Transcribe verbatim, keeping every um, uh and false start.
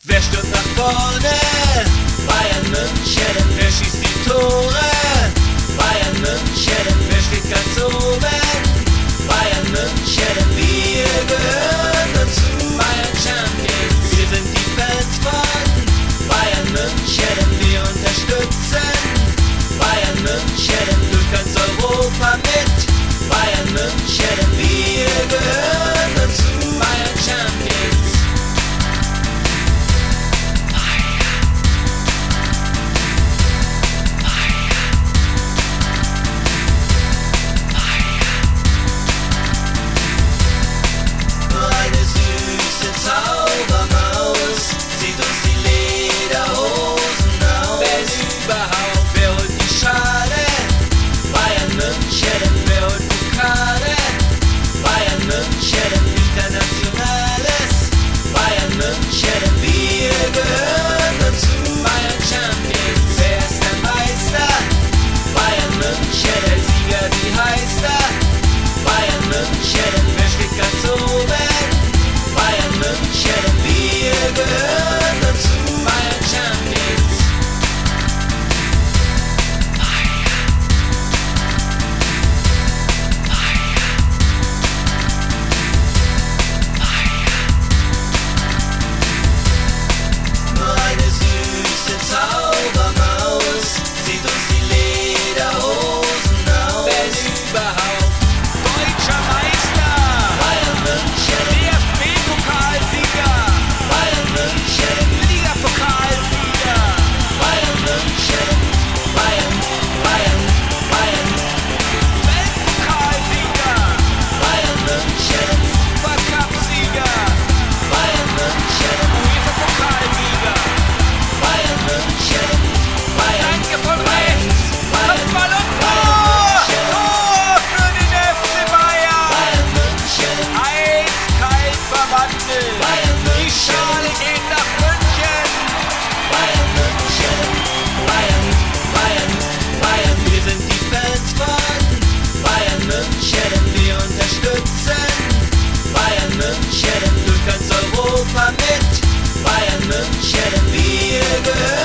Wer stürmt nach vorne? Bayern München. Wer schießt die Tore? Bayern München. Wer steht ganz oben? Bayern München. Wir gehören dazu. Bayern Champions. Wir sind die Fans von Bayern München. Wir unterstützen Bayern München durch ganz Europa mit. Bayern München. Wir gehören dazu. Bayern Champions. Zaubermaus, zieht uns die Lederhosen aus. Wenn überhaupt, wer holt die Schale? Bayern München. Wer holt Pokale? Bayern München. Internationales Bayern München. Wir gehören dazu. Bayern Champions. Wer ist der Meister? Bayern München. Der Sieger, wie heißt er? Bayern München. Wer steht ganz oben? Bayern München, wir gehören dazu. Bayern Champions. Bayern. Bayern. Bayern. Nur eine süße Zaubermaus zieht uns die Lederhosen aus. Wenn überhaupt, deutscher Meister. Bayern München. D F B-Pokalsieger. Bayern München. Liga-Pokalsieger. Bayern München. Bayern, Bayern, Bayern. Weltpokalsieger. Bayern München. Supercup-Sieger. Bayern München. UEFA-Pokalsieger. Bayern München. Bayern. Danke von rechts. Kopfball und Tor. Tor für den F C Bayern. Bayern München. Eiskalt verwandelt. Bayern Die München. Schale geht nach München. Bayern München. Bayern, Bayern, Bayern. Wir sind die Fans von Bayern München. Wir unterstützen Bayern München durch ganz Europa mit. Bayern München. Wir gehören